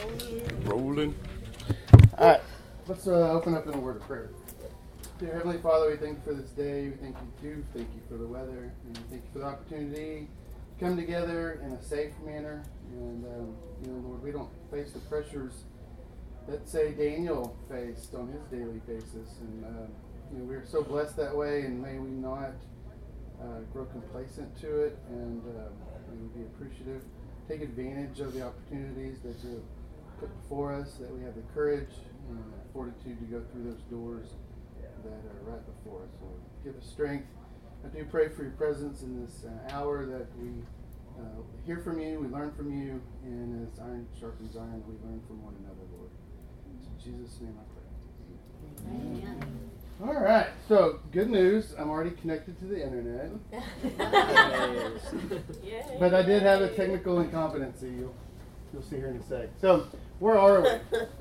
Rolling. All right, let's open up in a word of prayer. Dear Heavenly Father, we thank you for this day. We thank you too. Thank you for the weather, and thank you for the opportunity to come together in a safe manner. And Lord, we don't face the pressures that, say, Daniel faced on his daily basis. And we're so blessed that way, and may we not grow complacent to it, and may we be appreciative. Take advantage of the opportunities that you put before us, that we have the courage and fortitude to go through those doors that are right before us. Lord, give us strength. I do pray for your presence in this hour, that we hear from you, we learn from you, and as iron sharpens iron, we learn from one another, Lord. In Jesus' name I pray. Amen. All right, so good news. I'm already connected to the internet. But I did have a technical incompetency. You'll see here in a sec. So, where are we?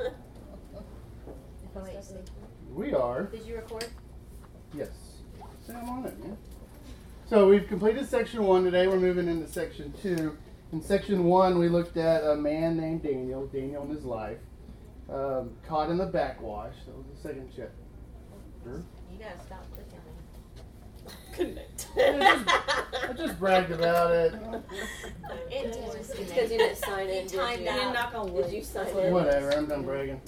We are. Did you record? Yes. See, I'm on it, man. So we've completed section 1 today. We're moving into section 2. In section 1, we looked at a man named Daniel and his life, caught in the backwash. That was the second chapter. You gotta stop clicking me. I just bragged about it. It's because you didn't sign in. You timed out. You didn't knock on wood. Did you sign in? Whatever, I'm done bragging.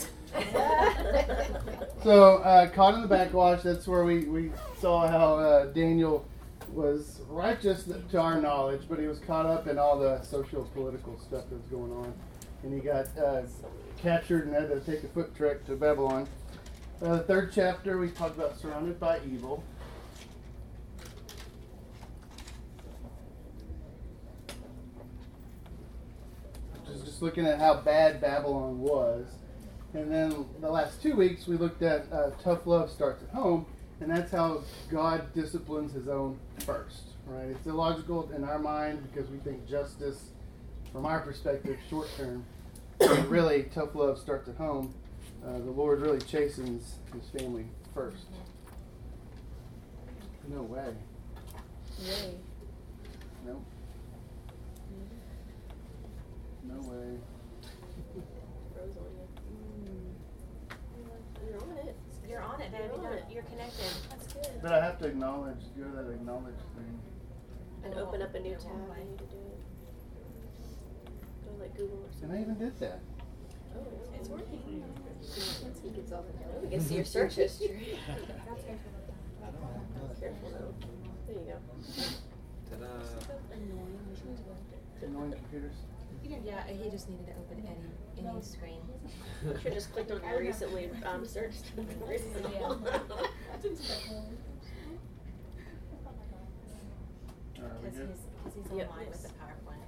So, caught in the backwash, that's where we saw how Daniel was righteous to our knowledge, but he was caught up in all the social political stuff that was going on. And he got captured and had to take a foot trek to Babylon. The third chapter, we talked about surrounded by evil. Just looking at how bad Babylon was. And then the last 2 weeks, we looked at tough love starts at home, and that's how God disciplines his own first, right? It's illogical in our mind because we think justice, from our perspective, short term. But really, tough love starts at home. The Lord really chastens his family first. No way. Really? No. No way. You're on it, baby. You're connected. That's good. But I have to acknowledge, go to that acknowledge thing. And open up a new tab. I need to do it. Go like Google or something. And I even did that. Oh, it's working. We can see your search history. Careful though. There you go. Ta-da. Annoying computers. Yeah, he just needed to open any screen. You should just clicked on your recently searched. Alright, we Because good? he's online with the PowerPoint.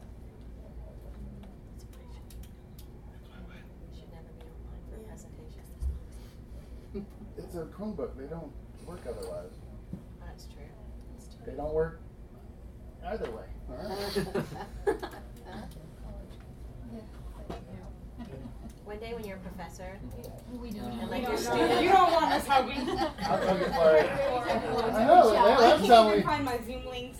Should never be online for a presentation. It's a Chromebook. They don't work otherwise. That's true. They don't work either way. Alright. One day when you're a professor, We don't. and like your student, You don't want us hugging. I'll get like, I know, I that's how we. can't even find my Zoom links.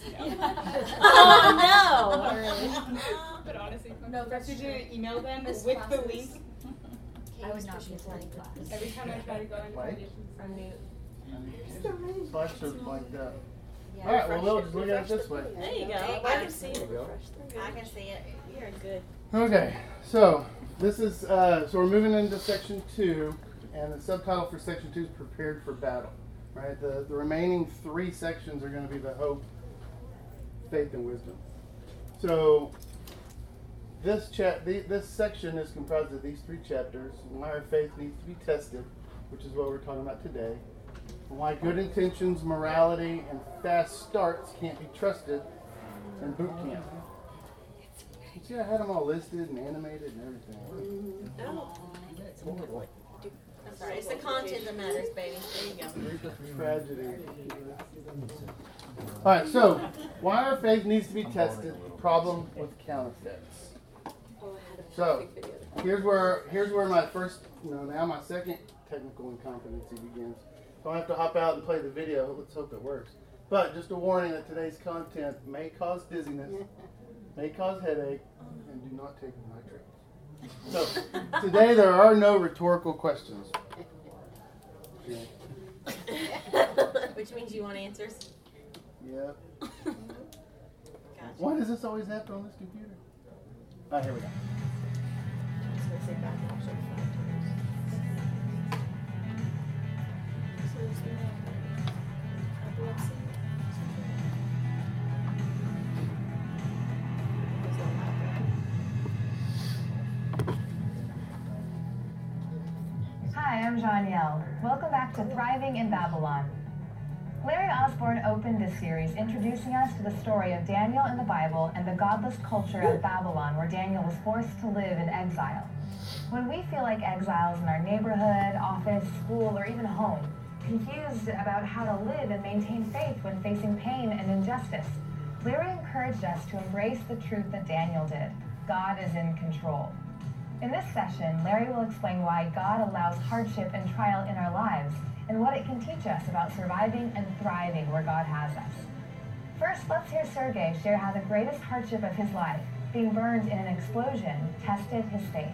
Oh no! But honestly, No, that's you didn't email them This with the classes. link. I would not be attending class. Every time I try to go into Like? auditions. I'm new. Slides are like that. Yeah. Alright, well, we'll just look at it this way. There you go. There you I go. can see it. I can see it. You're good. Okay, so this is so we're moving into section 2, and the subtitle for section 2 is Prepared for Battle. Right, the remaining 3 sections are going to be the hope, faith, and wisdom. So this section is comprised of these 3 chapters: why our faith needs to be tested, which is what we're talking about today; why good intentions, morality, and fast starts can't be trusted; and boot camp. See, I had them all listed and animated and everything. Oh. Horrible. I'm sorry. It's the content that matters, baby. There you go. Tragedy. Alright, so why our faith needs to be tested. Problem with counterfeits. So here's where my first, now my second technical incompetency begins. So I have to hop out and play the video. Let's hope it works. But just a warning that today's content may cause dizziness, may cause headache, and do not take nitrates. So today there are no rhetorical questions. Which means you want answers? Yep. Gotcha. Why does this always happen on this computer? Oh, here we go. I was gonna say back option 5 times. So is there epilepsy? There's no Hi, I'm Janielle. Welcome back to Thriving in Babylon. Larry Osborne opened this series introducing us to the story of Daniel in the Bible and the godless culture of Babylon, where Daniel was forced to live in exile. When we feel like exiles in our neighborhood, office, school, or even home, confused about how to live and maintain faith when facing pain and injustice, Larry encouraged us to embrace the truth that Daniel did. God is in control. In this session, Larry will explain why God allows hardship and trial in our lives and what it can teach us about surviving and thriving where God has us. First, let's hear Sergey share how the greatest hardship of his life, being burned in an explosion, tested his faith.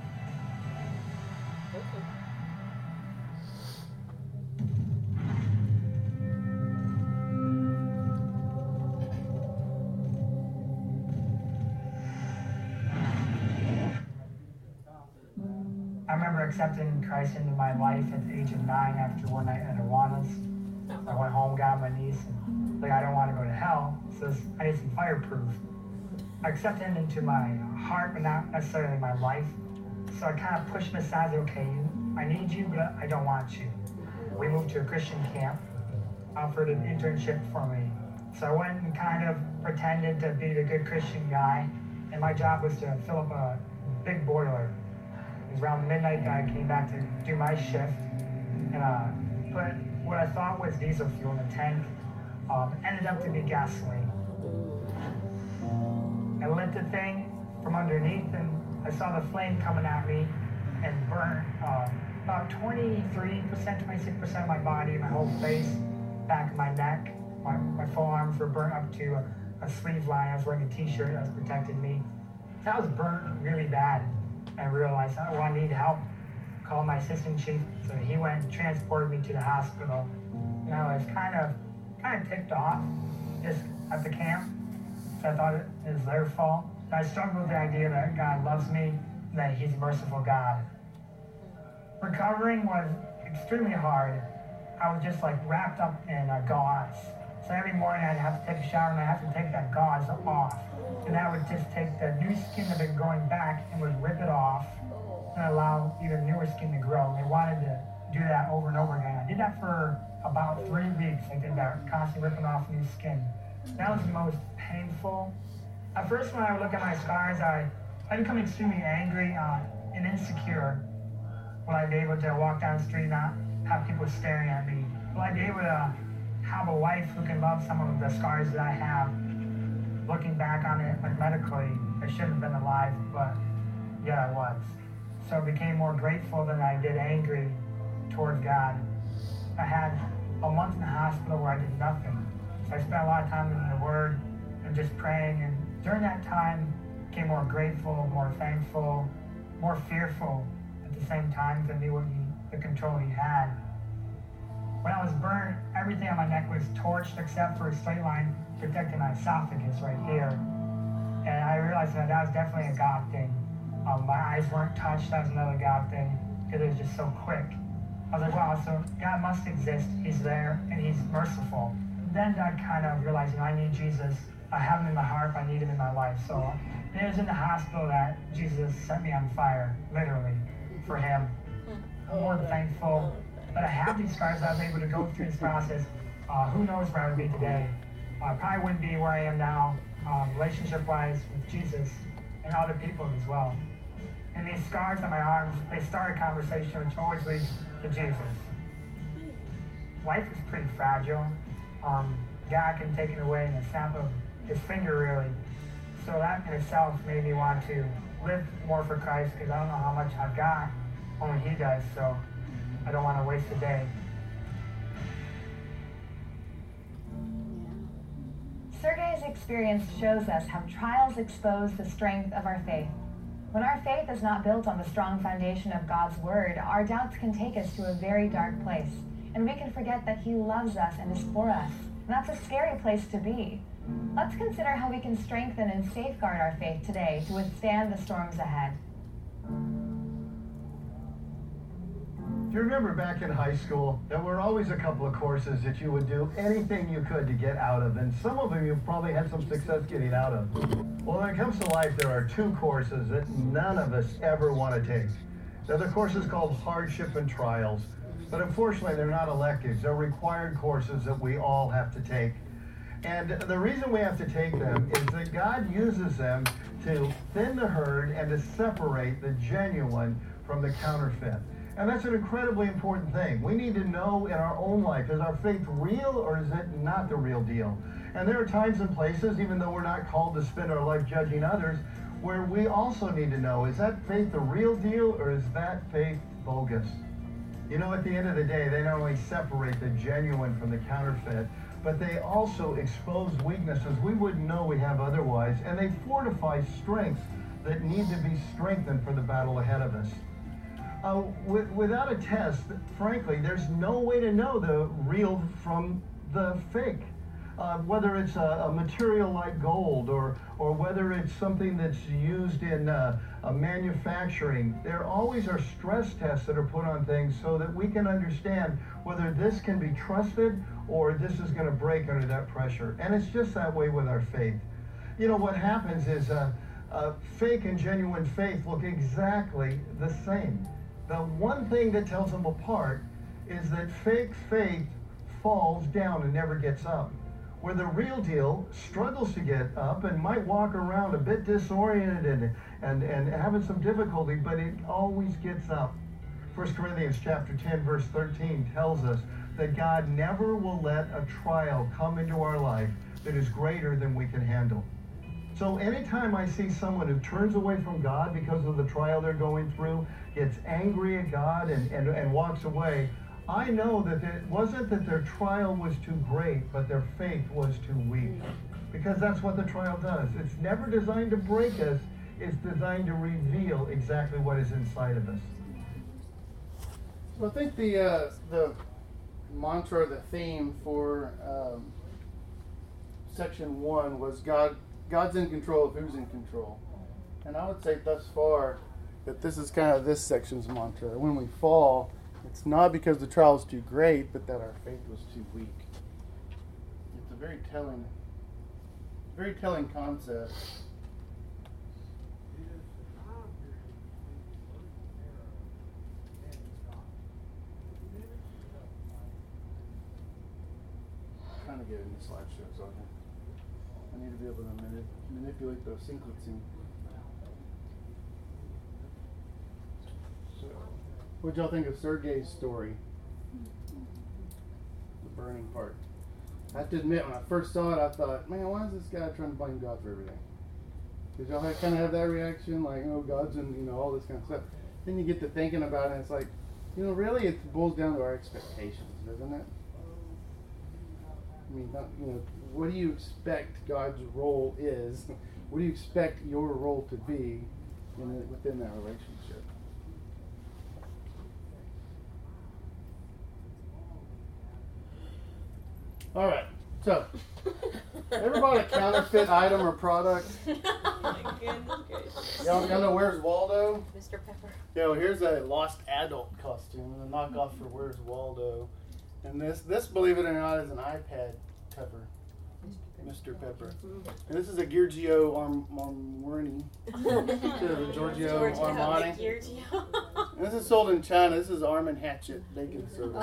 I remember accepting Christ into my life at the age of 9 after one night at Awana's. I went home, got on my knees, and I don't want to go to hell, so I need some fireproof. I accepted him into my heart, but not necessarily my life. So I kind of pushed him aside, okay, I need you, but I don't want you. We moved to a Christian camp, offered an internship for me. So I went and kind of pretended to be the good Christian guy, and my job was to fill up a big boiler. It was around midnight that I came back to do my shift, and put what I thought was diesel fuel in the tank. Ended up to be gasoline. I lit the thing from underneath, and I saw the flame coming at me and burn about 23%, 26% of my body, my whole face, back of my neck. My full arms were burnt up to a sleeve line. I was wearing a t-shirt that was protecting me. That was burnt really bad. I realized, oh, I need help. Called my assistant chief, so he went and transported me to the hospital. And I was kind of ticked off just at the camp. So I thought it was their fault. But I struggled with the idea that God loves me, and that he's a merciful God. Recovering was extremely hard. I was just like wrapped up in gauze. So every morning I'd have to take a shower and I'd have to take that gauze off. And that would just take the new skin that had been growing back and would rip it off and allow even newer skin to grow. They wanted to do that over and over again. I did that for about 3 weeks. I did that, constantly ripping off new skin. That was the most painful. At first, when I would look at my scars, I become extremely angry and insecure. Will I be able to walk down the street and not have people staring at me? Will I be able to have a wife who can love some of the scars that I have? Looking back on it, like medically, I shouldn't have been alive, but yeah, I was. So I became more grateful than I did angry towards God. I had a month in the hospital where I did nothing. So I spent a lot of time in the Word and just praying. And during that time, I became more grateful, more thankful, more fearful at the same time, because I knew the control he had. When I was burned, everything on my neck was torched except for a straight line protecting my esophagus right here. And I realized that was definitely a God thing. My eyes weren't touched, that was another God thing, because it was just so quick. I was like, wow, so God must exist, he's there, and he's merciful. Then I kind of realized, I need Jesus. I have him in my heart, I need him in my life. So it was in the hospital that Jesus set me on fire, literally, for him. I'm more than thankful. But I have these scars. I was able to go through this process. Who knows where I would be today? I probably wouldn't be where I am now, relationship-wise with Jesus and other people as well. And these scars on my arms, they start a conversation which always leads to Jesus. Life is pretty fragile. God can take it away in a snap of his finger, really. So that in itself made me want to live more for Christ, because I don't know how much I've got, only he does. So I don't want to waste a day. Sergey's experience shows us how trials expose the strength of our faith. When our faith is not built on the strong foundation of God's Word, our doubts can take us to a very dark place, and we can forget that He loves us and is for us. And that's a scary place to be. Let's consider how we can strengthen and safeguard our faith today to withstand the storms ahead. Do you remember back in high school, there were always a couple of courses that you would do anything you could to get out of, and some of them you probably had some success getting out of. Well, when it comes to life, there are two courses that none of us ever want to take. They're the courses called hardship and trials, but unfortunately they're not electives. They're required courses that we all have to take. And the reason we have to take them is that God uses them to thin the herd and to separate the genuine from the counterfeit. And that's an incredibly important thing. We need to know in our own life, is our faith real or is it not the real deal? And there are times and places, even though we're not called to spend our life judging others, where we also need to know, is that faith the real deal or is that faith bogus? You know, at the end of the day, they not only separate the genuine from the counterfeit, but they also expose weaknesses we wouldn't know we have otherwise, and they fortify strengths that need to be strengthened for the battle ahead of us. Without a test, frankly, there's no way to know the real from the fake. Whether it's a material like gold or whether it's something that's used in manufacturing, there always are stress tests that are put on things so that we can understand whether this can be trusted or this is going to break under that pressure. And it's just that way with our faith. You know, what happens is fake and genuine faith look exactly the same. The one thing that tells them apart is that fake faith falls down and never gets up, where the real deal struggles to get up and might walk around a bit disoriented and having some difficulty, but it always gets up. 1 Corinthians chapter 10, verse 13 tells us that God never will let a trial come into our life that is greater than we can handle. So anytime I see someone who turns away from God because of the trial they're going through, gets angry at God and walks away, I know that it wasn't that their trial was too great, but their faith was too weak. Because that's what the trial does. It's never designed to break us. It's designed to reveal exactly what is inside of us. So I think the mantra, the theme for section 1 was God's in control of who's in control. And I would say thus far that this is kind of this section's mantra. When we fall, it's not because the trial is too great, but that our faith was too weak. It's a very telling concept. I'm trying to get in the slideshow, so I need to be able to manipulate those sequencing. So, what'd y'all think of Sergei's story? The burning part. I have to admit, when I first saw it, I thought, man, why is this guy trying to blame God for everything? Did y'all kind of have that reaction? Like, oh, God's in, all this kind of stuff. Then you get to thinking about it, and it's like, really it boils down to our expectations, doesn't it? I mean, what do you expect God's role is? What do you expect your role to be within that relationship? All right, so ever bought a counterfeit item or product? Oh my goodness gracious. Y'all know Where's Waldo? Mr. Pepper. Here's a lost adult costume, a knockoff for Where's Waldo. And this, believe it or not, is an iPad cover. Mr. Pepper. And this is a Giorgio Armani. Giorgio Armani. Giorgio. And this is sold in China. This is Arm & Hatchet bacon soda.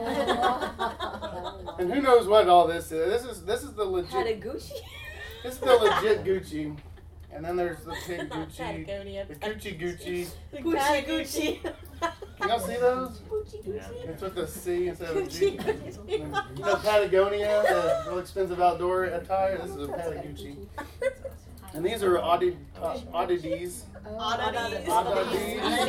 And who knows what all this is. This is the legit. Patagucci. This is the legit Gucci. And then there's the pig Gucci. Patagonia. The Gucci. The Gucci. Can y'all see those? Gucci. It's with a C instead of a G. Gucci. Patagonia, the real expensive outdoor attire. This is a Patagucci. And these are oddities.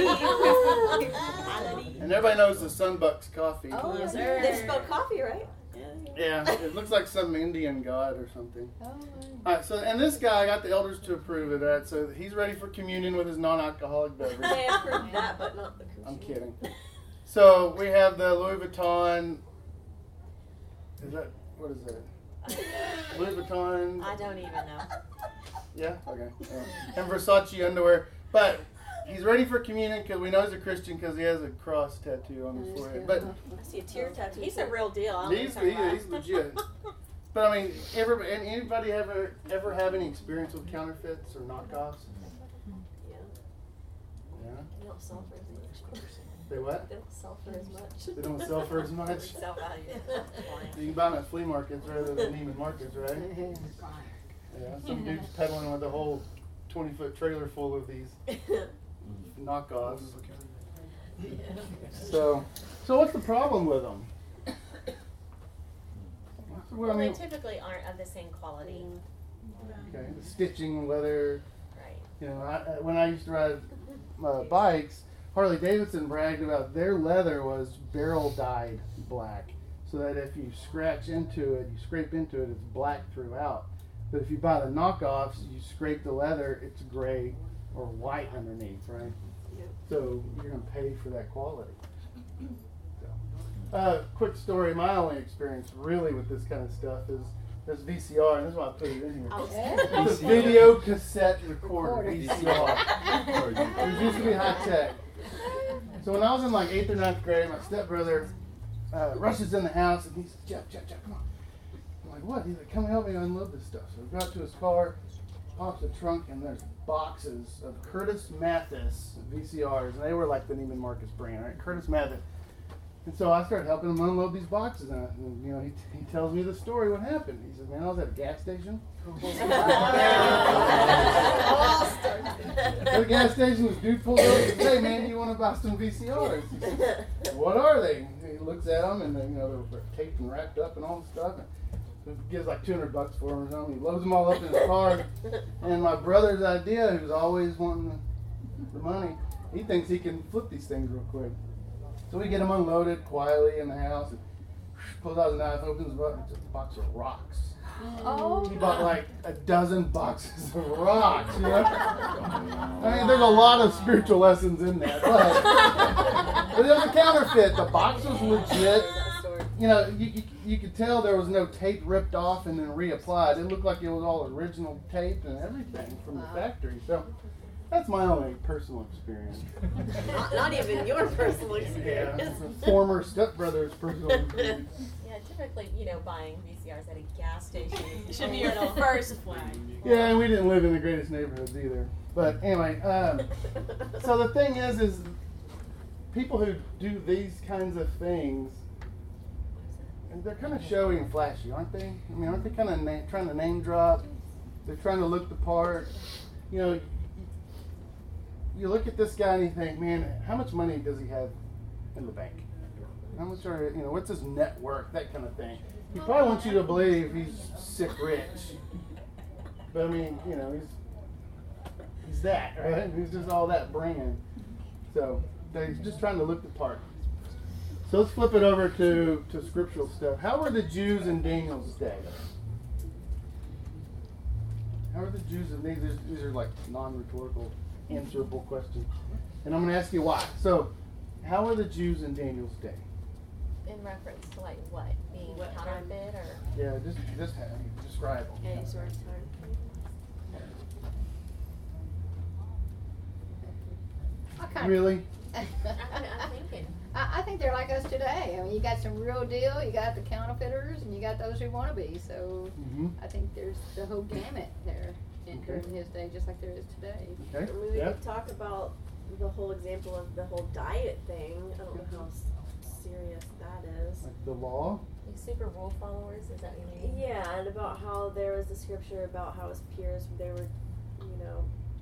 And everybody knows the Sunbucks coffee. Oh, yes, sir. They spell coffee, right? Yeah, it looks like some Indian god or something. Oh, All right, so and this guy got the elders to approve of that, so he's ready for communion with his non-alcoholic beverage. I have heard that, but not the I'm kidding. So we have the Louis Vuitton. Is that what is that? Louis Vuitton. I don't even know. Yeah. Okay. Yeah. And Versace underwear, but he's ready for communion because we know he's a Christian because he has a cross tattoo on his forehead. But I see a tear tattoo. He's a real deal. I don't know he's what you're talking he's about. legit. But I mean, anybody ever have any experience with counterfeits or knockoffs? Yeah. Yeah. They don't sell for as much. They what? They don't sell for as much. They don't sell for as much. Sell value. You can buy them at flea markets rather than Neiman Marcus, right? Yeah. Some dude's peddling with a whole 20-foot trailer full of these knockoffs. So what's the problem with them? Well, I Well, they mean, typically aren't of the same quality. okay, the stitching, leather. Right. You know, when I used to ride bikes, Harley Davidson bragged about their leather was barrel dyed black, so that if you scratch into it, you scrape into it, it's black throughout. But if you buy the knockoffs, you scrape the leather, it's gray or white underneath, right? Yep. So you're going to pay for that quality. So, quick story, my only experience really with this kind of stuff is this VCR, and this is why I put it in here. It's a video cassette recorder, VCR. It used to be high tech. So when I was in like 8th or 9th grade, my stepbrother rushes in the house and he says, Jeff, come on. I'm like, what? He's like, come help me unload this stuff. So we got to his car, pops the trunk, and there's boxes of Curtis Mathis VCRs, and they were like the Neiman Marcus brand, right? Curtis Mathis. And so I started helping him unload these boxes, and you know, he tells me the story. What happened? He says, "Man, I was at a gas station. At a gas station, this dude pulls over and says, hey, man, you want to buy some VCRs? He says, what are they? And he looks at them, and they, you know, they're taped and wrapped up and all this stuff. And he gives like $200 for them or something. He loads them all up in his car. And my brother's idea, who's always wanting the money, he thinks he can flip these things real quick. So we get them unloaded quietly in the house, and pulls out a knife, opens them up, and it's a box of rocks. Oh. He bought like a dozen boxes of rocks, you know? I mean, there's a lot of spiritual lessons in that, but it was a counterfeit. The box was legit. You know, you could tell there was no tape ripped off and then reapplied. It looked like it was all original tape and everything from the factory. So that's my only personal experience. Not even your personal experience. Yeah, former stepbrother's personal experience. Yeah, typically, you know, buying VCRs at a gas station Should be your first flag. Yeah, and we didn't live in the greatest neighborhoods either. But anyway, so the thing is people who do these kinds of things, and they're kind of showy and flashy, aren't they? I mean, aren't they kind of trying to name drop? They're trying to look the part. You know, you look at this guy and you think, man, how much money does he have in the bank? How much are, you know, what's his net worth? That kind of thing. He probably wants you to believe he's sick rich. But I mean, you know, he's that, right? He's just all that brand. So he's just trying to look the part. So let's flip it over to scriptural stuff. How were the Jews in Daniel's day? How are the Jews in these are like non-rhetorical, answerable questions. And I'm going to ask you why. So, how are the Jews in Daniel's day? in reference to like what? Being counterfeit or? Yeah, just have you describe them. Any sort of time. Really? I'm thinking. I think they're like us today. I mean, you got some real deal, you got the counterfeiters, and you got those who want to be. So Mm-hmm. I think there's the whole gamut there during his day, just like there is today. Okay. I mean, we Yeah. could talk about the whole example of the whole diet thing. I don't know how serious that is. Like the law. Like super rule followers, is that what you mean? Yeah, and about how there was the scripture about how his peers, they were, you know,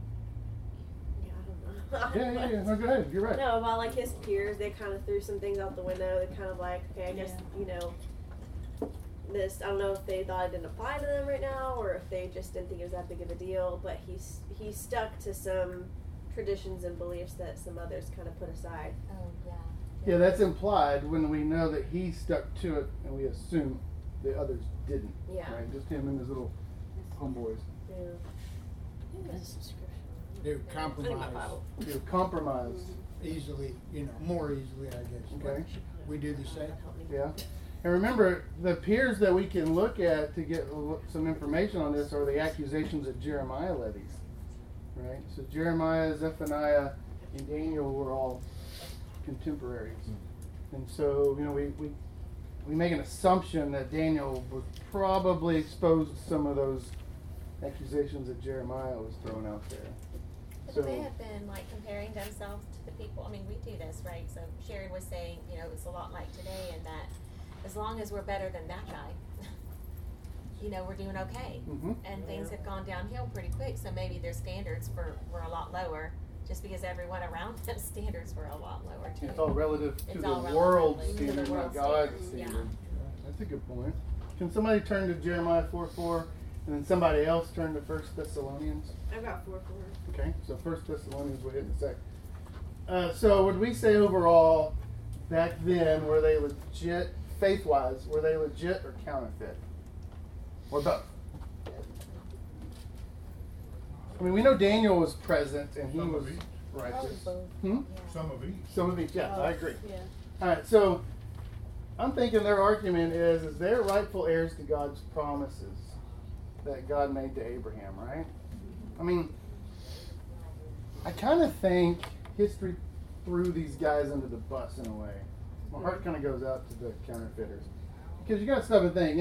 I don't know. Yeah. No, go ahead. You're right. No, about like his peers, they kind of threw some things out the window. They kind of like, okay, I guess, you know, this, I don't know if they thought it didn't apply to them right now or if they just didn't think it was that big of a deal, but he stuck to some traditions and beliefs that some others kind of put aside. Oh yeah. Yeah, that's implied when we know that he stuck to it, and we assume the others didn't. Yeah. Right? Just him and his little homeboys. Yeah. They would compromise They compromised. easily, more easily, I guess. Okay. We do the same. Yeah. And remember, the peers that we can look at to get some information on this are the accusations that Jeremiah levies. Right? So Jeremiah, Zephaniah, and Daniel were all contemporaries. And so, we make an assumption that Daniel was probably exposed to some of those accusations that Jeremiah was throwing out there. But So, they have been comparing themselves to the people. I mean, we do this, right? So Sherry was saying, it's a lot like today, and that as long as we're better than that guy, we're doing okay. mm-hmm. And things have gone downhill pretty quick. So maybe their standards were a lot lower, just because everyone around them standards were a lot lower too. It's all relative to It's the all world relative to the standard, not world God's standard, standard. That's a good point. Can somebody turn to Jeremiah 4:4, and then somebody else turn to 1 Thessalonians? I've got 4:4. Okay, so 1 Thessalonians we'll hit in a sec. So would we say overall, back then, were they legit, faith-wise, were they legit or counterfeit? Or both? I mean, we know Daniel was present and he Some was of each. righteous. Some of each. Some of each, yeah, I agree. Yeah. All right, so I'm thinking their argument is they're rightful heirs to God's promises that God made to Abraham, right? I mean, I kind of think history threw these guys under the bus in a way. My heart kind of goes out to the counterfeiters. Because you got to stop and think,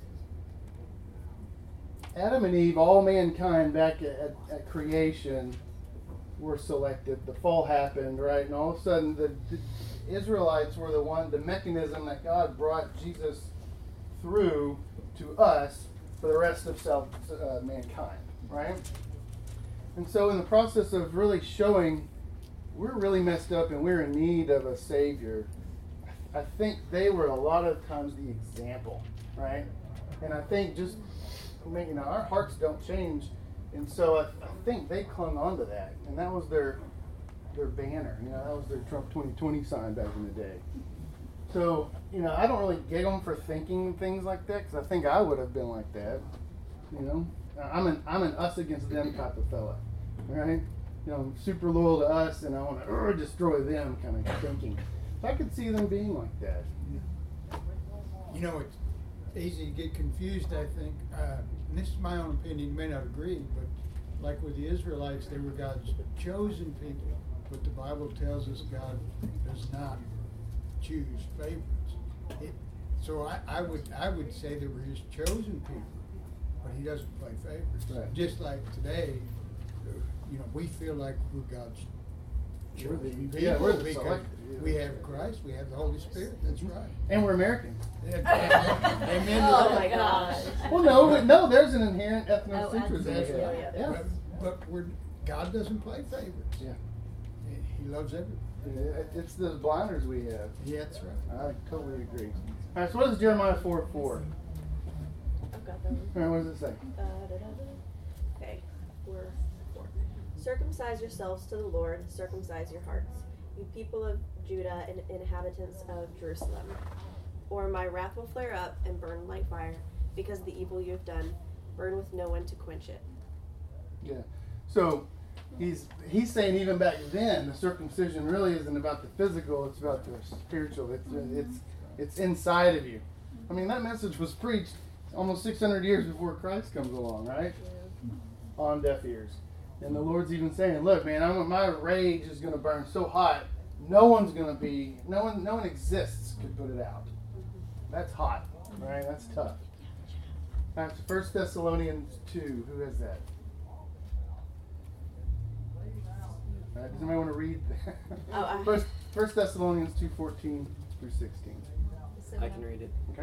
Adam and Eve, all mankind back at creation were selected. The fall happened, right? And all of a sudden the Israelites were the mechanism that God brought Jesus through to us for the rest of mankind, right? And so in the process of really showing we're really messed up and we're in need of a Savior, I think they were a lot of times the example, right? And I think just, our hearts don't change. And so I think they clung on to that. And that was their banner. That was their Trump 2020 sign back in the day. So, I don't really get them for thinking things like that, because I think I would have been like that. I'm an us against them type of fella, right? Super loyal to us, and I want to destroy them kind of thinking. So I could see them being like that. It's easy to get confused, I think. And this is my own opinion, you may not agree, but like with the Israelites, they were God's chosen people. But the Bible tells us God does not choose favorites. So I would say they were His chosen people, but He doesn't play favorites. Right. Just like today, we feel like we're God's chosen people. Yeah, we're the because selected, yeah. we have Christ, we have the Holy Spirit. That's right. And we're Americans. Amen to Oh that. my gosh. Well, no, there's an inherent ethnocentrism. That's here. right. Yeah. But God doesn't play favorites. Yeah. He loves everybody. It's the blinders we have. Yeah, that's right. I totally agree. All right, so what does Jeremiah 4:4? I've got that one. All right, what does it say? Okay, we're 4. Circumcise yourselves to the Lord, circumcise your hearts, you people of Judah and inhabitants of Jerusalem. Or my wrath will flare up and burn like fire, because of the evil you have done, burn with no one to quench it. Yeah. So he's saying even back then the circumcision really isn't about the physical; it's about the spiritual. It's inside of you. I mean, that message was preached almost 600 years before Christ comes along, right? On deaf ears. And the Lord's even saying, "Look, man, my rage is going to burn so hot, no one exists could put it out." That's hot, right? That's tough. That's 1 Thessalonians 2. Who has that? Does anybody want to read that? First Thessalonians 2:14 through 16. I can read it. Okay.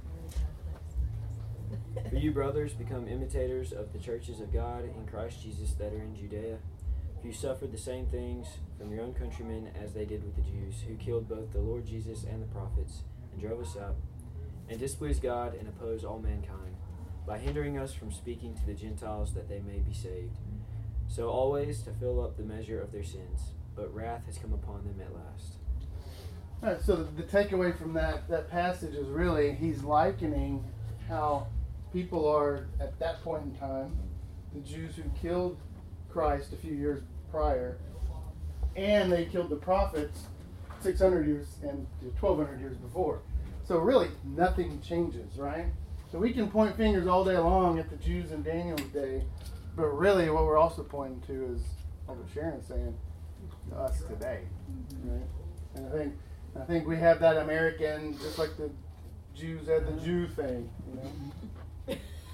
For you, brothers, become imitators of the churches of God in Christ Jesus that are in Judea. For you suffered the same things from your own countrymen as they did with the Jews, who killed both the Lord Jesus and the prophets, and drove us out, and displeased God and opposed all mankind, by hindering us from speaking to the Gentiles that they may be saved. So always to fill up the measure of their sins, but wrath has come upon them at last. All right, so the takeaway from that passage is really he's likening how people are at that point in time, the Jews who killed Christ a few years prior, and they killed the prophets 600 years and 1,200 years before. So really, nothing changes, right? So we can point fingers all day long at the Jews in Daniel's day, but really what we're also pointing to is, like what Sharon's saying, us today, right? And I think we have that American, just like the Jews had the Jew thing, you know?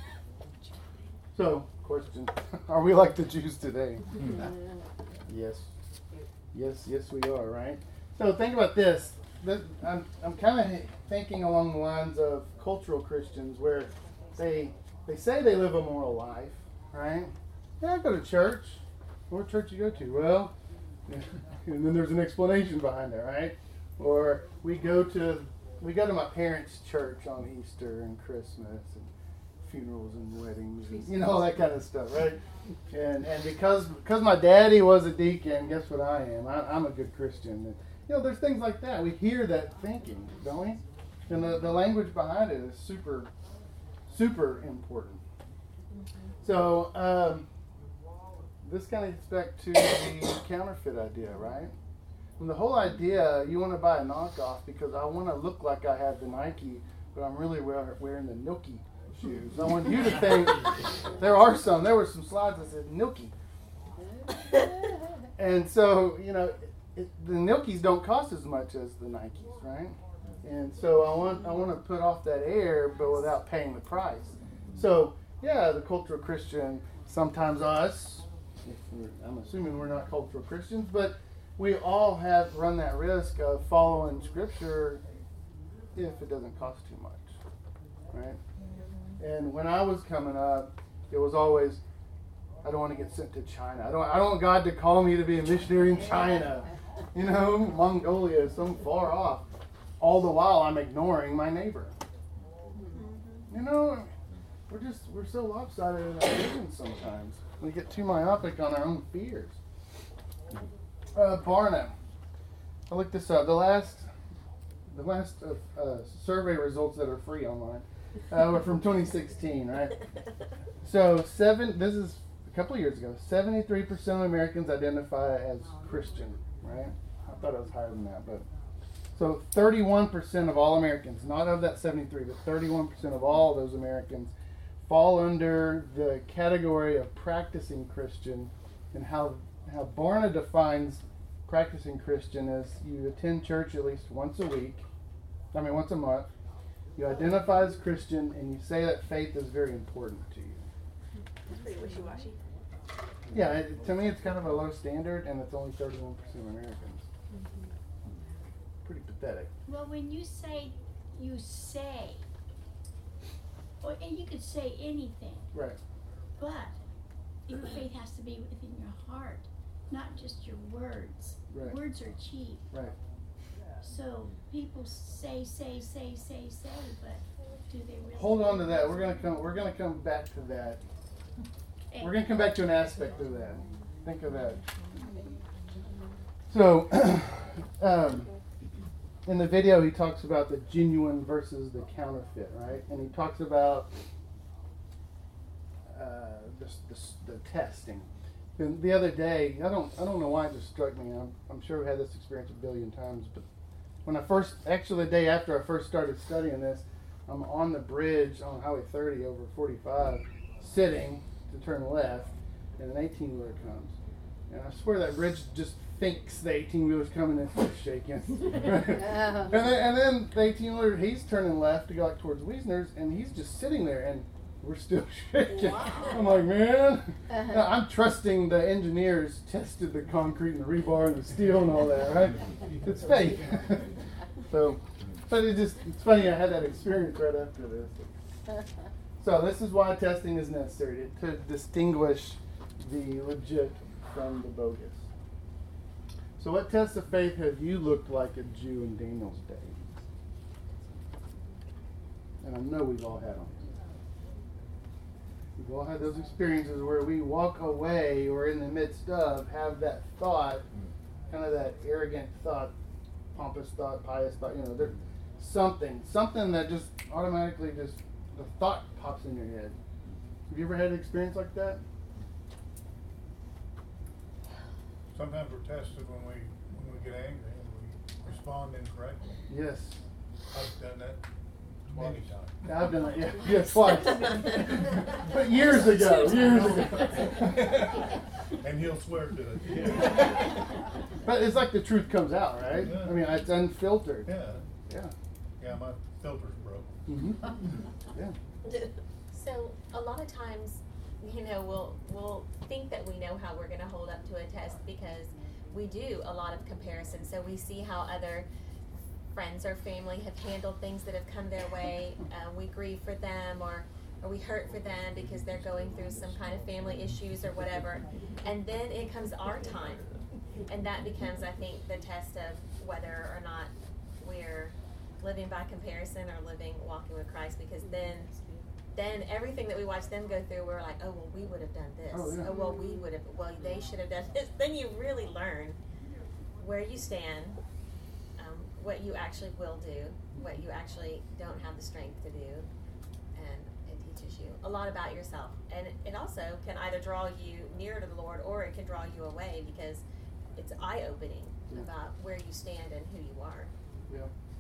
So, question, are we like the Jews today? Yes. Yes, we are, right? So think about this. I'm kind of thinking along the lines of cultural Christians where they say they live a moral life, right? Yeah, I go to church. What church you go to? Well, and then there's an explanation behind it, right? Or we go to my parents' church on Easter and Christmas and funerals and weddings and, you know, all that kind of stuff, right? And because my daddy was a deacon, guess what I am? I'm a good Christian. And, you know, there's things like that. We hear that thinking, don't we? And the language behind it is super, super important. So this kind of gets back to the counterfeit idea, right? And the whole idea, you want to buy a knockoff because I want to look like I have the Nike, but I'm really wearing the Nilki shoes. I want you to think there were some slides that said Nilki. And so, you know, the Nilkis don't cost as much as the Nikes, right? And so I want to put off that air, but without paying the price. So, yeah, the cultural Christian, sometimes us, I'm assuming we're not cultural Christians, but we all have run that risk of following Scripture if it doesn't cost too much, right? And when I was coming up, it was always, I don't want to get sent to China. I don't want God to call me to be a missionary in China. You know, Mongolia is so far off. All the while, I'm ignoring my neighbor. You know, we're so lopsided in our vision sometimes. We get too myopic on our own fears. Barna. I looked this up. The last survey results that are free online were from 2016, right? So this is a couple of years ago. 73% of Americans identify as Christian, right? I thought it was higher than that, but so 31% of all Americans, not of that 73, but 31% of all those Americans fall under the category of practicing Christian. And how Barna defines practicing Christian is you attend church at least once a month. You identify as Christian, and you say that faith is very important to you. That's pretty wishy-washy. Yeah, to me it's kind of a low standard, and it's only 31% of Americans. Pretty pathetic. Well, when you say, well, and you could say anything. Right. But your faith has to be within your heart, not just your words. Right. Words are cheap. Right. So people say, but do they really? Hold on to that. We're gonna come back to that. We're gonna come back to an aspect of that. Think of that. So, in the video, he talks about the genuine versus the counterfeit, right? And he talks about the testing. And the other day, I don't know why it just struck me. I'm sure we had this experience a billion times, but when the day after I first started studying this, I'm on the bridge on Highway 30 over 45, sitting to turn left, and an 18-wheeler comes. And I swear that bridge just thinks the 18-wheeler's coming and starts shaking. and then the 18-wheeler, he's turning left to go like towards Wiesner's, and he's just sitting there, and we're still shaking. Wow. I'm like, man. I'm trusting the engineers tested the concrete and the rebar and the steel and all that, right? It's fake. So, but it's funny I had that experience right after this. So this is why testing is necessary, to distinguish the legit from the bogus. So what tests of faith have you looked like a Jew in Daniel's day? And I know we've all had them. We've all had those experiences where we walk away or in the midst of have that thought, kind of that arrogant thought, pompous thought, pious thought. There's something that just automatically the thought pops in your head. Have you ever had an experience like that? Sometimes we're tested when we get angry and we respond incorrectly. Yes. I've done that many times. I've done that, yeah, twice. But years ago. And he'll swear to it. Yeah. But it's like the truth comes out, right? Yeah. I mean, it's unfiltered. Yeah, my filter's broke. Mm-hmm. Yeah. So a lot of times, we'll think that we know how we're going to hold up to a test because we do a lot of comparison. So we see how other friends or family have handled things that have come their way. We grieve for them, or we hurt for them because they're going through some kind of family issues or whatever. And then it comes our time, and that becomes, I think, the test of whether or not we're living by comparison or walking with Christ, because then everything that we watch them go through, we're like, oh, well, we would have done this. They should have done this. Then you really learn where you stand, what you actually will do, what you actually don't have the strength to do, and it teaches you a lot about yourself. And it also can either draw you nearer to the Lord, or it can draw you away, because it's eye-opening about where you stand and who you are. Yeah.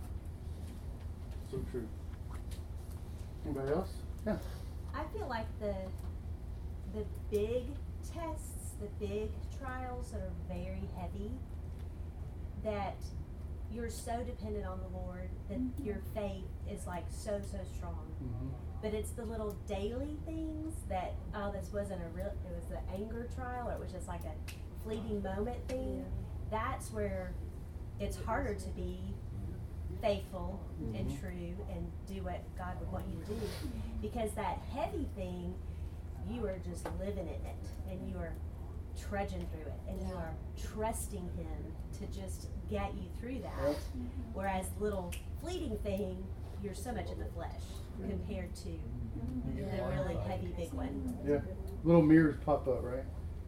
So true. Anybody else? Yeah. I feel like the big tests, the big trials that are very heavy, that you're so dependent on the Lord that your faith is like so strong. Mm-hmm. But it's the little daily things that, oh, this wasn't it was the anger trial, or it was just like a fleeting moment thing. Yeah. That's where it's harder to be faithful and true and do what God would want you to do, because that heavy thing, you are just living in it, and you are trudging through it, and you are trusting Him to just get you through that. Whereas little fleeting thing, you're so much in the flesh compared to the really heavy big one. Yeah, little mirrors pop up, right?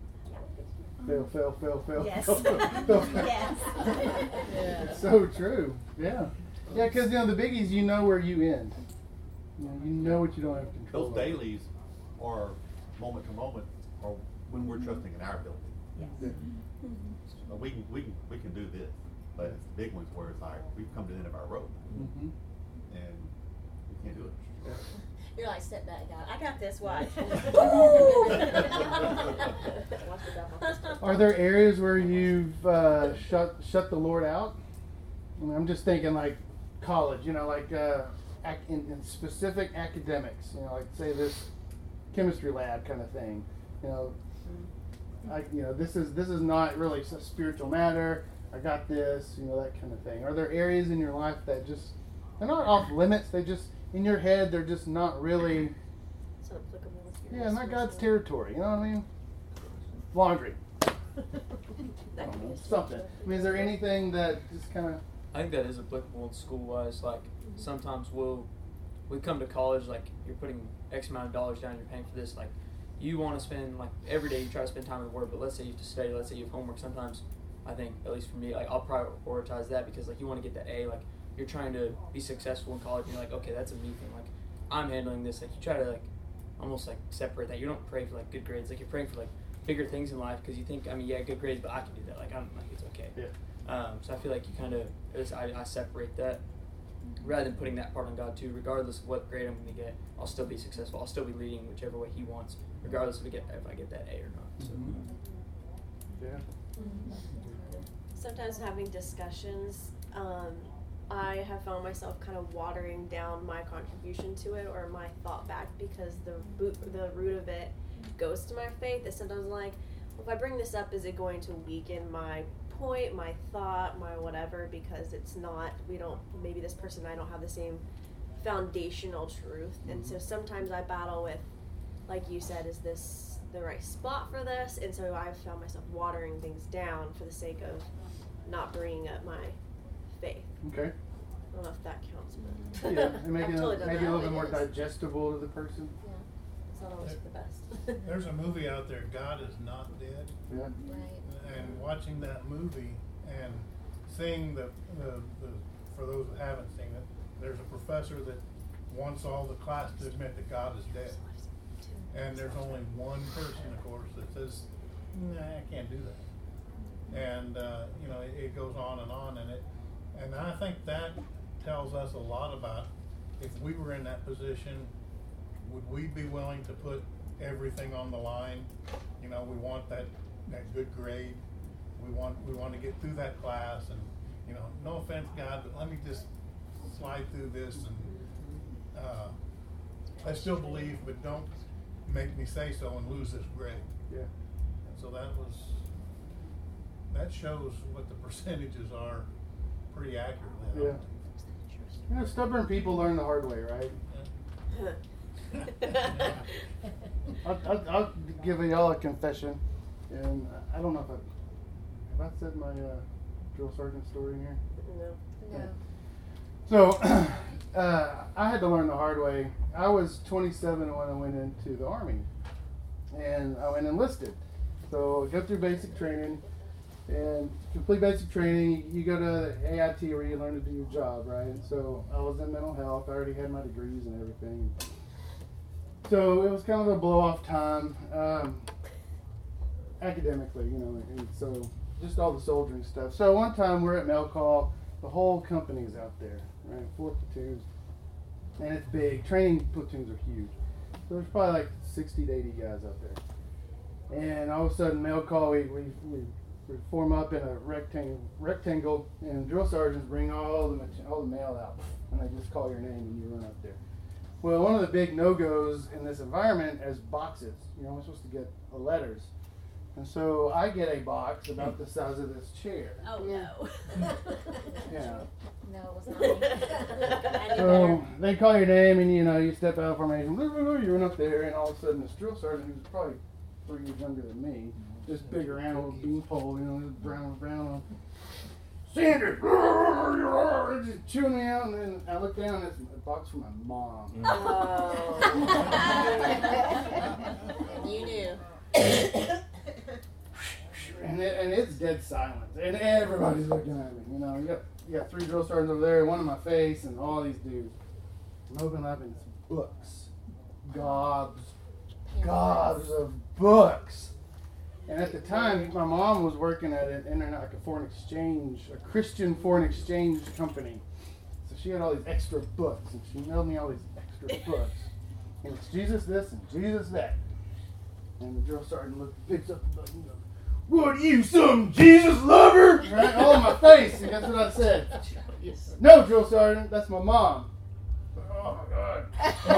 Fail. Yes. Fail. Yes. It's so true. Yeah. Yeah, because the biggies, you know where you end. You know what you don't have control Those over. dailies are moment to moment, or when we're trusting in our ability. Yes. Yeah. We can do this, but it's the big ones where it's like we've come to the end of our rope, and we can't do it. Yeah. You're like, step back, God. I got this. Watch. Are there areas where you've shut the Lord out? I mean, I'm just thinking like college, like in specific academics, like say this chemistry lab kind of thing. This is not really a spiritual matter. I got this, that kind of thing. Are there areas in your life that they're not off limits? They just in your head, they're just not really. It's not applicable. Not God's territory. You know what I mean? Laundry. Something. I mean, is there anything that just kind of? I think that is applicable in school-wise. Like sometimes we come to college, like you're putting X amount of dollars down, you're paying for this. Like you want to spend, like every day you try to spend time in the Word, but let's say you have to study, let's say you have homework. Sometimes I think, at least for me, like I'll prioritize that because like you want to get the A. Like you're trying to be successful in college, and you're like, okay, that's a me thing. Like I'm handling this. Like you try to like almost like separate that. You don't pray for like good grades. Like you're praying for like bigger things in life because you think, good grades, but I can do that. Like I'm like it's okay. Yeah. So I feel like you kind of, I separate that rather than putting that part on God too. Regardless of what grade I'm going to get, I'll still be successful. I'll still be leading whichever way He wants, regardless if I get that A or not. So. Yeah. Sometimes having discussions, I have found myself kind of watering down my contribution to it or my thought back because the root of it goes to my faith. That sometimes I'm like, well, if I bring this up, is it going to weaken my point, my thought, my whatever? Because it's not, maybe this person and I don't have the same foundational truth. And so sometimes I battle with, like you said, is this the right spot for this? And so I've found myself watering things down for the sake of not bringing up my faith. Okay. I don't know if that counts, but yeah, and maybe a little bit more is. digestible to the person. Yeah, it's not always the best. There's a movie out there, God Is Not Dead. Yeah. Right. And watching that movie, and seeing the for those that haven't seen it, there's a professor that wants all the class to admit that God is dead. And there's only one person, of course, that says, nah, I can't do that. And, you know, it goes on, and I think that tells us a lot about if we were in that position, would we be willing to put everything on the line? You know, we want that good grade. We want to get through that class, and, you know, no offense, God, but let me just slide through this, and I still believe, but don't make me say so and lose this grade. Yeah. And so that shows what the percentages are pretty accurately. Yeah. You know, stubborn people learn the hard way, right? I'll give y'all a confession, and I don't know if have I said my drill sergeant story in here? No. So I had to learn the hard way. I was 27 when I went into the Army, and I went enlisted. So I go through basic training, and complete basic training, you go to AIT where you learn to do your job, right? So I was in mental health. I already had my degrees and everything. So it was kind of a blow-off time, academically, you know, and so just all the soldiering stuff. So one time we're at mail call, the whole company's out there, right? 4 platoons, and it's big. Training platoons are huge. So there's probably like 60 to 80 guys out there. And all of a sudden, mail call, we form up in a rectangle, and drill sergeants bring all the mail out, and they just call your name and you run up there. Well, one of the big no-goes in this environment is boxes. You know, we're supposed to get letters. And so I get a box about the size of this chair. Oh, no. Yeah. No, it was not me. So they call your name, and you know, you step out of formation, you run up there, and all of a sudden this drill sergeant, who's probably 3 years younger than me, just big around with a beanpole, you know, brown. Sanders, just chewing me out, and then I look down, and it's a box from my mom. Oh. You knew. And it's dead silent, and everybody's looking at me. You know, you got 3 drill sergeants over there, one in my face, and all these dudes. I'm opening up, and it's books, gobs of books. And at the time, my mom was working at an internet, like a Christian foreign exchange company. So she had all these extra books, and she mailed me all these extra books. And it's Jesus this and Jesus that. And the drill sergeant picks up the book and goes, "What are you, some Jesus lover?" Right, all in my face. And guess what I said? "No, drill sergeant, that's my mom." Oh my God.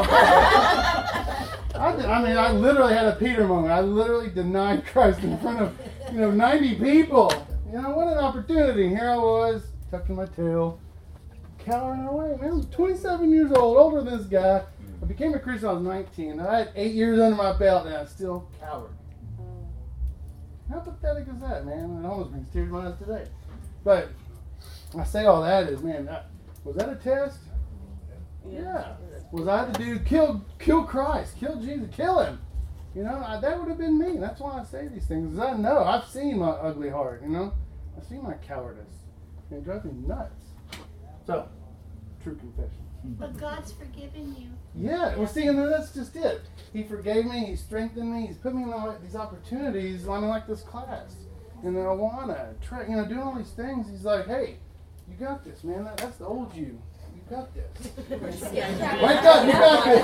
I literally had a Peter moment. I literally denied Christ in front of, 90 people. You know, what an opportunity. Here I was, tucking my tail, cowering away. Man, I was 27 years old, older than this guy. I became a Christian when I was 19. I had 8 years under my belt, and I still cowered. How pathetic is that, man? It almost brings tears to my eyes today. But I say all that is, man, was that a test? Yeah. Was I the dude kill Christ, kill Jesus, kill him? You know, that would have been me. That's why I say these things. Because I know I've seen my ugly heart. You know, I've seen my cowardice. And it drives me nuts. So, true confession. But God's forgiven you. Yeah. Well, see, and that's just it. He forgave me. He strengthened me. He's put me in these opportunities. I mean, like this class, and then Awana, doing all these things. He's like, "Hey, you got this, man. That's the old you. You got this. Wake up, you got this."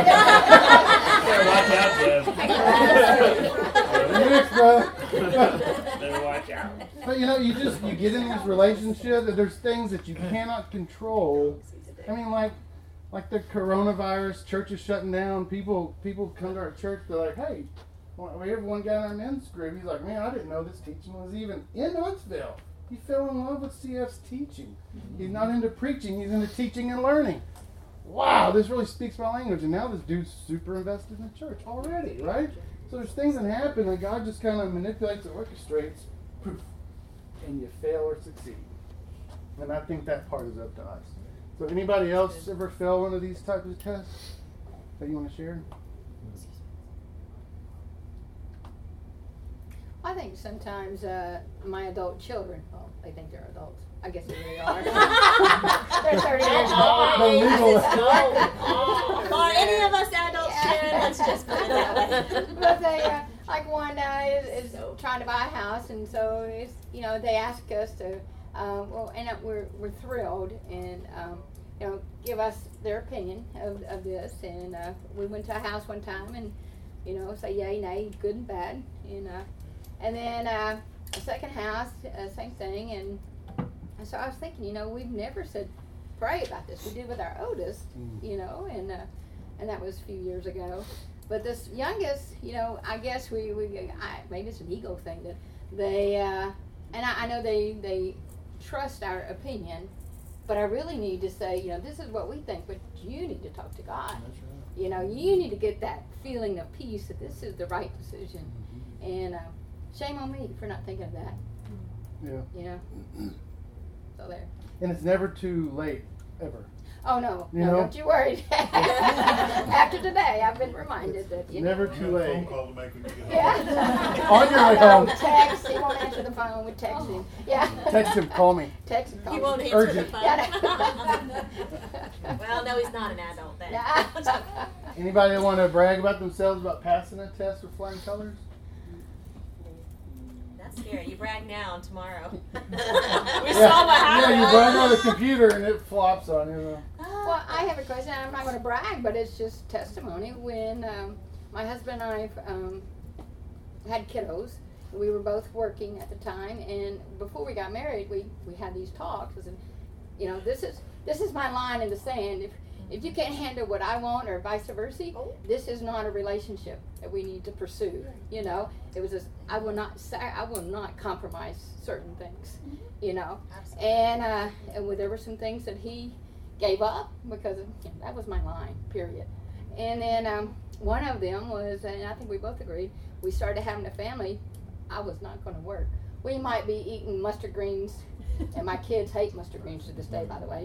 Watch out, Jeff. Better watch out. But you get in this relationship, and there's things that you cannot control. I mean, like the coronavirus, churches shutting down. People come to our church. They're like, "Hey," we have one guy in our men's group. He's like, "Man, I didn't know this teaching was even in Huntsville." He fell in love with CF's teaching. He's not into preaching, he's into teaching and learning. Wow, this really speaks my language. And now this dude's super invested in the church already, right? So there's things that happen and God just kind of manipulates and orchestrates, poof, and you fail or succeed. And I think that part is up to us. So anybody else ever fail one of these types of tests that you want to share? I think sometimes my adult children, well, they think they're adults, I guess they really are. They're 30 years old. Or any of us adults should. Let's just put it that way. But they, like one is trying to buy a house, and so it's, they ask us to, and we're thrilled, and give us their opinion of this, and we went to a house one time, and say yay, nay, good and bad, and then a second house, same thing, and so I was thinking, we've never said pray about this. We did with our oldest, and that was a few years ago. But this youngest, I guess maybe it's an ego thing that they, and I know they trust our opinion, but I really need to say, this is what we think, but you need to talk to God. That's right. You need to get that feeling of peace that this is the right decision. And shame on me for not thinking of that. Yeah. So there. And it's never too late, ever. Oh no, don't you worry. After today, I've been reminded that never too late. Phone call to make when you get home. Yeah. On your way home. Text. He won't answer the phone. We text him. Yeah. Text him. Call me. Text him. Call He won't me. answer the phone. Yeah. Well, no, he's not an adult then. Anybody want to brag about themselves about passing a test with flying colors? That's scary. You brag now and tomorrow. We saw what happened. Yeah, you brag on the computer and it flops on you. Well, I have a question. I'm not going to brag, but it's just testimony. When my husband and I had kiddos, we were both working at the time, and before we got married, we had these talks. And this is my line in the sand. If you can't handle what I want, or vice versa, this is not a relationship that we need to pursue. It was just, I will not compromise certain things. And there were some things that he gave up because that was my line. Period. And then one of them was, and I think we both agreed, we started having a family. I was not going to work. We might be eating mustard greens, and my kids hate mustard greens to this day, by the way.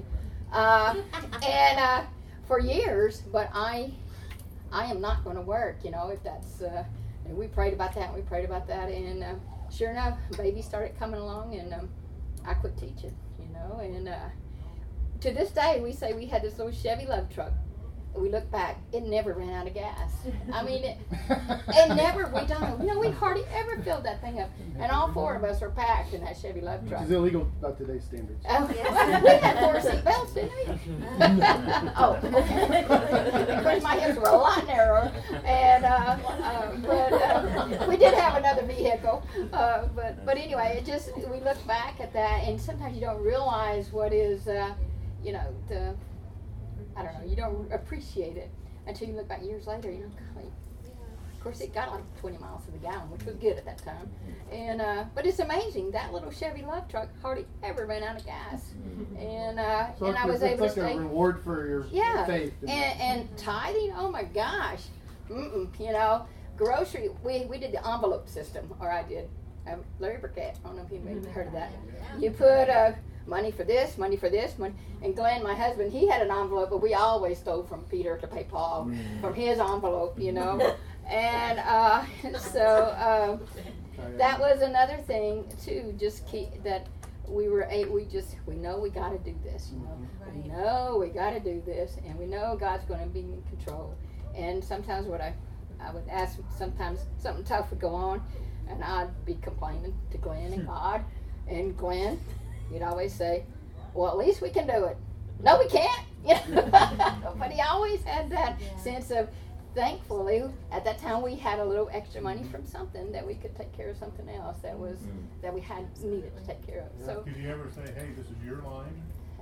And for years, but I am not going to work, if that's, and we prayed about that, and sure enough, baby started coming along, and I quit teaching, and to this day, we say we had this little Chevy love truck. We look back, it never ran out of gas. I mean, it never, we hardly ever filled that thing up. And all four of us are packed in that Chevy love truck. Which is illegal by today's standards. Oh, yes. We had 4 seat belts, didn't we? Oh, okay. Of course, my hips were a lot narrower. And, but we did have another vehicle. But anyway, we look back at that, and sometimes you don't realize what is, I don't know, you don't appreciate it until you look back years later, golly. Of course, it got like 20 miles to the gallon, which was good at that time. And but it's amazing, that little Chevy love truck hardly ever ran out of gas. And so and I was able to stay. It's like a reward for your faith. And tithing, oh my gosh. Grocery, we did the envelope system, or I did. Larry Burkett, I don't know if you've heard of that. You put money for this, money. And Glenn, my husband, he had an envelope, but we always stole from Peter to pay Paul from his envelope, And so that was another thing too. Just keep that we know we got to do this. We know we got to do this, and we know God's going to be in control. And sometimes what I would ask, sometimes something tough would go on, and I'd be complaining to Glenn and God, and Glenn, he'd always say, well, at least we can do it. No, we can't. But he always had that sense of, thankfully, at that time we had a little extra money from something that we could take care of something else that was that we had needed to take care of. So, did you ever say, hey, this is your line?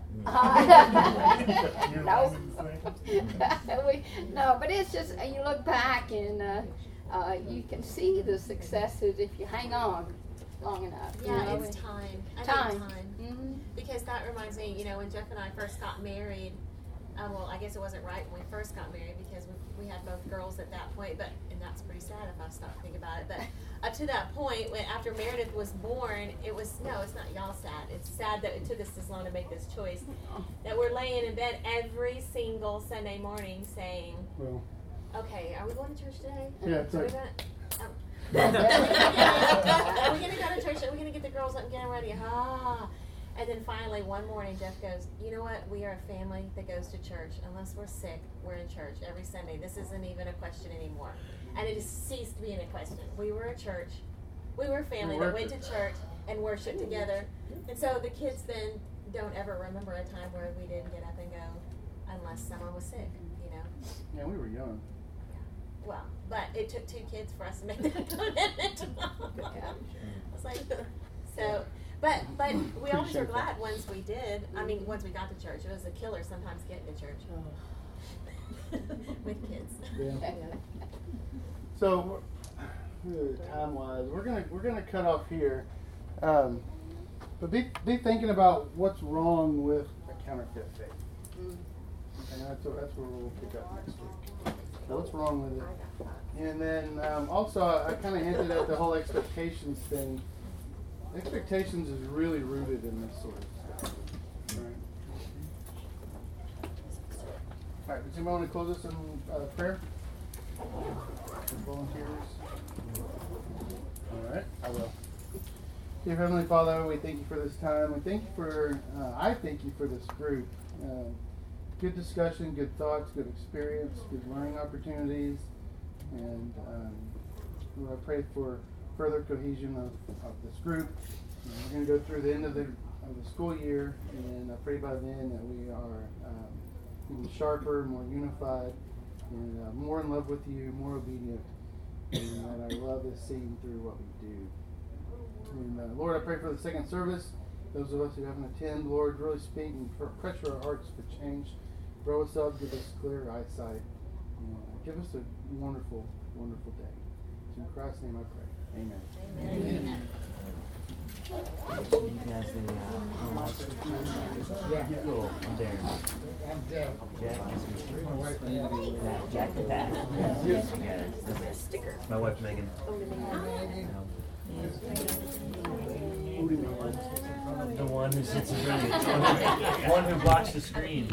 No, but it's just, you look back and you can see the successes if you hang on long enough. Yeah, it's time. Time. Mm-hmm. Because that reminds me, when Jeff and I first got married, well, I guess it wasn't right when we first got married because we had both girls at that point, and that's pretty sad if I stop thinking about it. But up to that point, after Meredith was born, it's not y'all sad. It's sad that it took us this long to make this choice. That we're laying in bed every single Sunday morning saying, okay, are we going to church today? Yeah, it's like, are we going to go to church? Are we going to get the girls up and get them ready? And then finally, one morning, Jeff goes, you know what? We are a family that goes to church. Unless we're sick, we're in church every Sunday. This isn't even a question anymore. And it has ceased being a question. We were a church. We were a family that went to church and worshiped together. And so the kids then don't ever remember a time where we didn't get up and go unless someone was sick, you know? Yeah, we were young. Well, but it took 2 kids for us to make that commitment. I was like, so, but we always were glad once we did. I mean, once we got to church. It was a killer sometimes getting to church with kids. Yeah. So, time-wise, we're gonna cut off here. But be thinking about what's wrong with a counterfeit faith. And that's where we'll pick up next week. So what's wrong with it? And then also, I kind of hinted at the whole expectations thing. Expectations is really rooted in this sort of stuff. Right? All right, does anybody want to close this in prayer? Volunteers? All right, I will. Dear Heavenly Father, we thank you for this time. We thank you for, I thank you for this group. Good discussion, good thoughts, good experience, good learning opportunities. And Lord, I pray for further cohesion of this group. We're going to go through the end of the school year, and I pray by then that we are even sharper, more unified, and more in love with you, more obedient, and that our love is seen through what we do. And Lord, I pray for the second service. Those of us who haven't attended, Lord, really speak and pressure our hearts for change. Grow us up, give us clear eyesight, and give us a wonderful, wonderful day. In Christ's name I pray. Amen. Amen. Yeah. Cool. I'm there. Jack and Pat. Yes. Sticker. My wife Megan. The one who sits in front of you. One who blocks the screen.